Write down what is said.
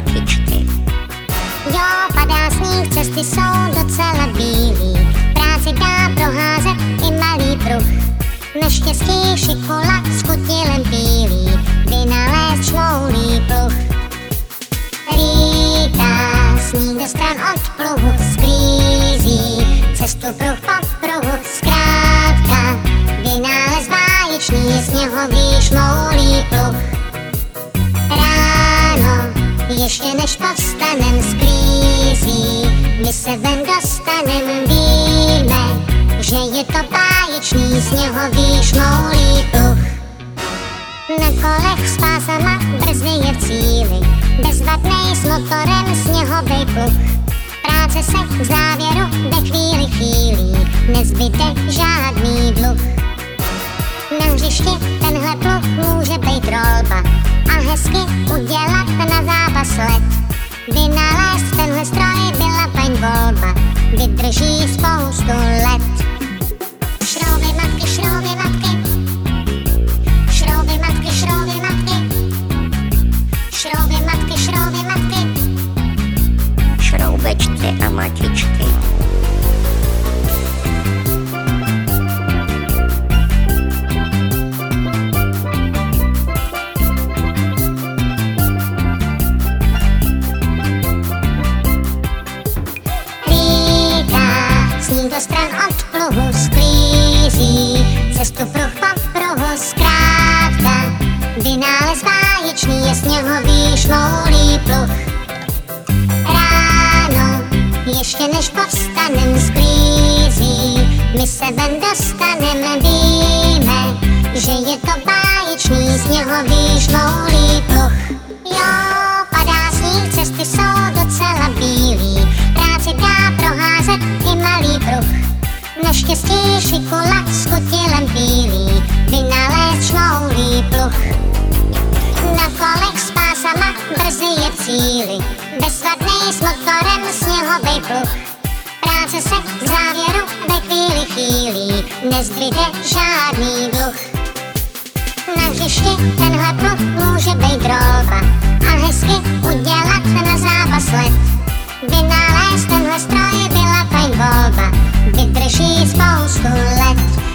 matičky. Jo, padá sníh, cesty jsou docela bílý. Práci dá proházet i malý pruh. Naštěstí šikula s kutilem pílí, vynalézt šmoulý pluh. Lítá sníh do stran od pluhu, sklízí cestu pruh po pruhu. Zkrátka vynález báječný, sněhový šmoulý pluh. Ráno, ještě než povstanem, sklízí, my se ven dostanem, víme, že je to báječný sněhový šmoulý pluh. Na kolech s pásama brzy je v cíli, bezvadnej s motorem sněhový pluh. Práce se k závěru ve chvíli chýlí, nezbyde žádný dluh. Na hřišti tenhle pluh může být rolba a hezky udělat na zápas let. Vynalézt tenhle stroj byla paň volba, vydrží spoustu let. Šrouby matky, šrouby matky, šrouby matky, šrouby matky, šrouby matky, šrouby matky, Šroubečky a matičky. sníh do stran od pluhu, sklízí cestu pruh po pruhu. Zkrátka vynález báječný je sněhový šmoulý pluh. Ráno, ještě než povstanem, sklízí, my se ven dostanem, víme, že je to báječný sněhový šmoulý pluh. Jo, padá sníh, cesty jsou docela bílý, práci dá proházet i malý pruh. Naštěstí šikula s kutilem pílí, vynalézt šmoulý pluh. Na kolech s pásama brzy je v cíli, bezvadnej s motorem sněhovej pluh. Práce se k závěru ve chvíli chýlí, nezbyde žádný dluh. Na hřišti tenhle pluh může být rolba a hezky udělat na zápas let. Vynalézt tenhle stroj byla paň volba, vydrží spoustu let.